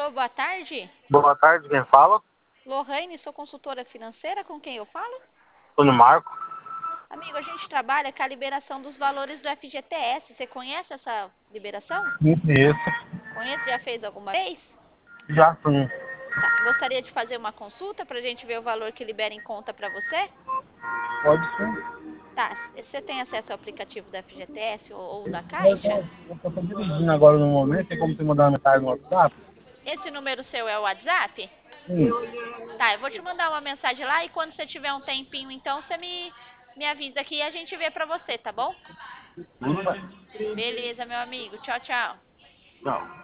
Alô, boa tarde. Boa tarde, quem fala? Lohane, sou consultora financeira, com quem eu falo? Antônio Marco. Amigo, a gente trabalha com a liberação dos valores do FGTS. Você conhece essa liberação? Isso. Conhece? Já fez alguma vez? Já sim. Tá. Gostaria de fazer uma consulta para a gente ver o valor que libera em conta para você? Pode sim. Tá. Você tem acesso ao aplicativo da FGTS ou da Eu Caixa? tô dirigindo agora no momento, tem como você mandar uma mensagem no WhatsApp? Esse número seu é o WhatsApp? Sim. Tá, eu vou te mandar uma mensagem lá e quando você tiver um tempinho, então você me avisa aqui e a gente vê pra você, tá bom? Tudo bem. Beleza, meu amigo. Tchau, tchau. Não.